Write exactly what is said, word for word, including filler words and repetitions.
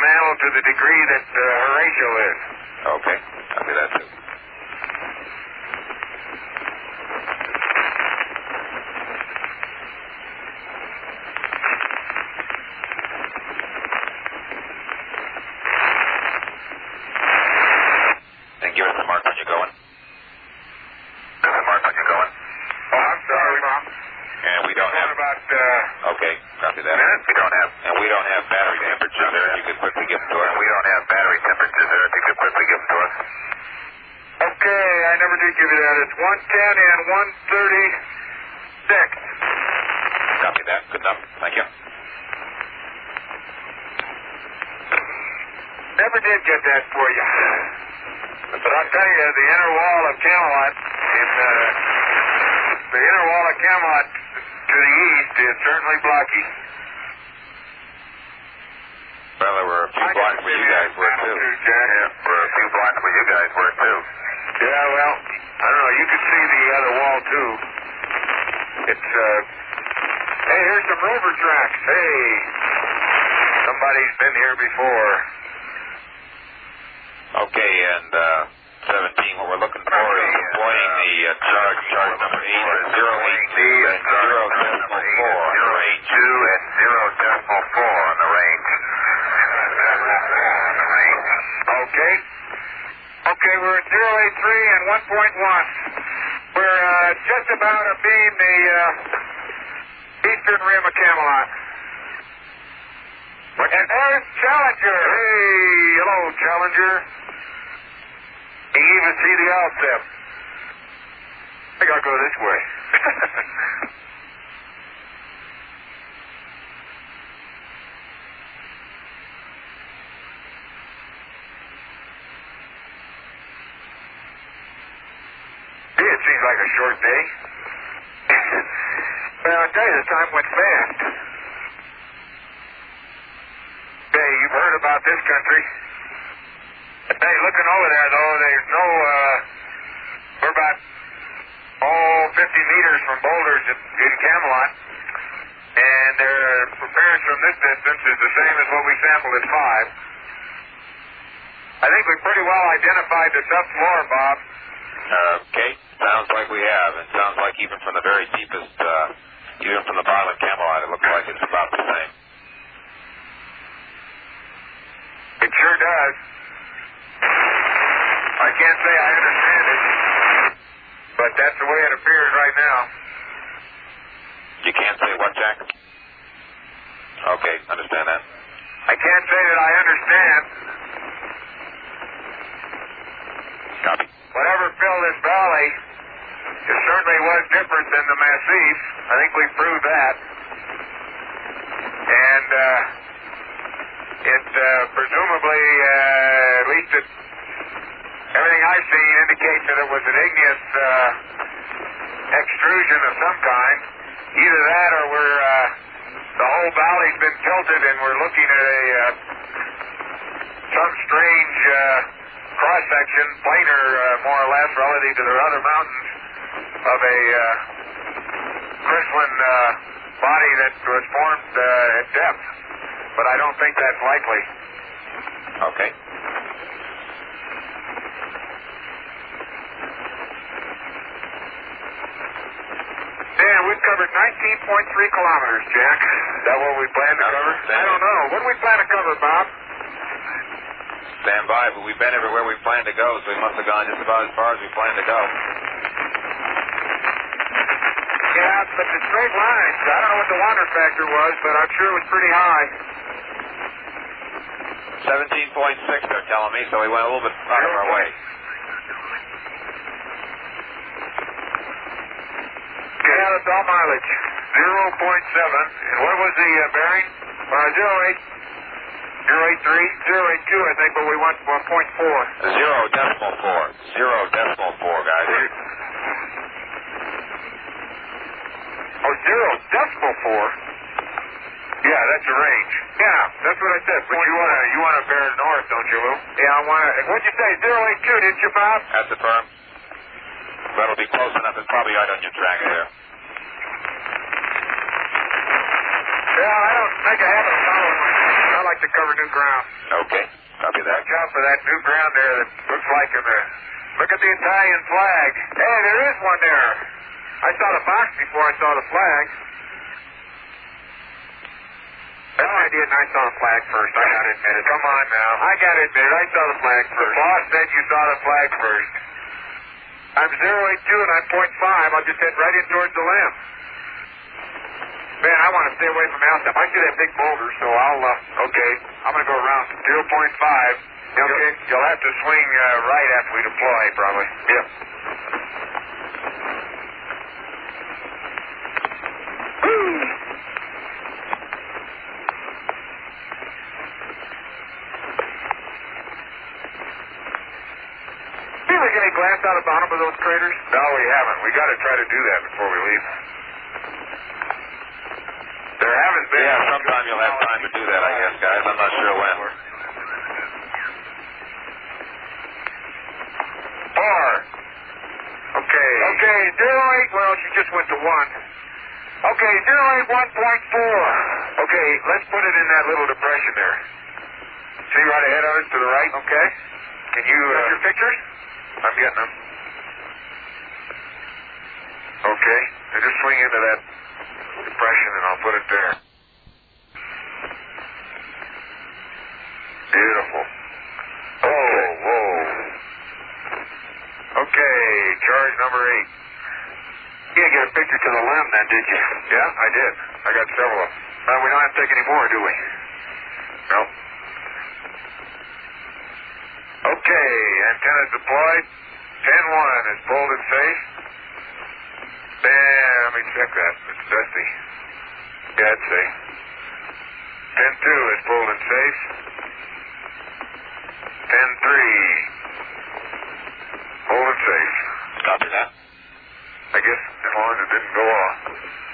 mantle to the degree that uh, Horatio is. Okay, copy that too. And give us the mark when you're going. Give us the mark when you're going. Oh, I'm sorry, Mom. And we don't have... about, uh... Okay, copy that. Minutes? We don't have... And we don't have battery temperature there. If you could quickly give them to us. And we don't have battery temperature there. If you could quickly give them to us. Okay, I never did give you that. It's one ten and one thirty-six. Copy that. Good enough. Thank you. Never did get that for you. But I'll tell you, the inner wall of Camelot is, uh, the inner wall of Camelot to the east is certainly blocky. Well, there were a few blocks where you guys were, too. Yeah, for a few blocks where you guys were, too. Yeah, well, I don't know. You could see the other wall, too. It's, uh... Hey, here's some rover tracks. Hey, somebody's been here before. Okay, and, uh, seventeen, what we're looking for is deploying the uh, charge, charge number eight at zero eight two and zero decimal four on the range. two and zero decimal four on the range. Okay. Okay, we're at zero eight three and one point one. We're uh, just about abeam the uh, eastern rim of Camelot. And there's Challenger. Hey, hello, Challenger. You can even see the Alcep. I think I'll go this way. Gee, it seems like a short day. Well, I'll tell you, the time went fast. Hey, you've heard about this country. Hey, looking over there, though, there's no, uh, we're about, oh, fifty meters from boulders in, in Camelot, and their appearance from this distance is the same as what we sampled at five. I think we pretty well identified the subfloor, Bob. Okay, sounds like we have, and sounds like even from the very deepest, uh, even from the bottom of Camelot, it looks like it's about the same. It sure does. I can't say I understand it, but that's the way it appears right now. You can't say what, Jack? Okay, understand that. I can't say that I understand. Copy. Whatever filled this valley, it certainly was different than the Massif. I think we proved that. And, uh, it, uh, presumably, uh, at least it, everything I've seen indicates that it was an igneous, uh, extrusion of some kind. Either that or we're, uh, the whole valley's been tilted and we're looking at a, uh, some strange, uh, cross-section, planar, uh, more or less, relative to the other mountains, of a, uh, crystalline, uh, body that was formed, uh, at depth. But I don't think that's likely. Okay. Dan, we've covered nineteen point three kilometers, Jack. Is that what we plan to cover? I don't know. What do we plan to cover, Bob? Stand by, but we've been everywhere we planned to go, so we must have gone just about as far as we planned to go. Yeah, but the straight lines, I don't know what the water factor was, but I'm sure it was pretty high. seventeen point six, they're telling me, so we went a little bit out of our way. Yeah, that's all mileage. zero point seven. And what was the uh, bearing? Uh, zero eight. zero eight three? zero eight two, I think, but we went one point four. Zero decimal four. Zero decimal four, guys. Oh, zero decimal four? Yeah, that's a range. Yeah, that's what I said. But you want to you want to bear north, don't you, Lou? Yeah, I want to. What'd you say? zero eight two, didn't you, Bob? That's the firm. That'll be close enough. It's probably right on your track there. Yeah, I don't make a habit of following myself. I like to cover new ground. Okay. Copy that. Watch out for that new ground there that looks like in the... Look at the Italian flag. Hey, there is one there. I saw the box before I saw the flag. No, I didn't. I saw the flag first. I got to admit it. Come on now. I got to admit it. I saw the flag first. The boss said you saw the flag first. I'm zero eight two and I'm point five. I'll just head right in towards the limb. Man, I want to stay away from Alstom. I see that big boulder, so I'll, uh, okay. I'm going to go around zero point five. Okay. You'll, you'll have to swing uh, right after we deploy, probably. Yep. Did we get any glass out of the bottom of those craters? No, we haven't. We got to try to do that before we leave. There haven't been. Yeah, sometime you'll have time to do that, I guess, guys. I'm not sure when. Four. Okay. Okay, zero eight. Well, she just went to one. Okay, zero eight one point four. Okay, let's put it in that little depression there. See right ahead of us to the right? Okay. Can you... Uh, your pictures? I'm getting them. Okay. Now just swing into that depression and I'll put it there. Beautiful. Oh, whoa. Okay, charge number eight. You didn't get a picture to the limb then, did you? Yeah, I did. I got several of them. Well, we don't have to take any more, do we? No. Okay, antenna's deployed. ten one is pulled and safe. Then, let me check that. It's dusty. Yeah, it's safe. ten two is pulled and safe. ten three. Pulled and safe. Copy that. I guess as long as it didn't go off.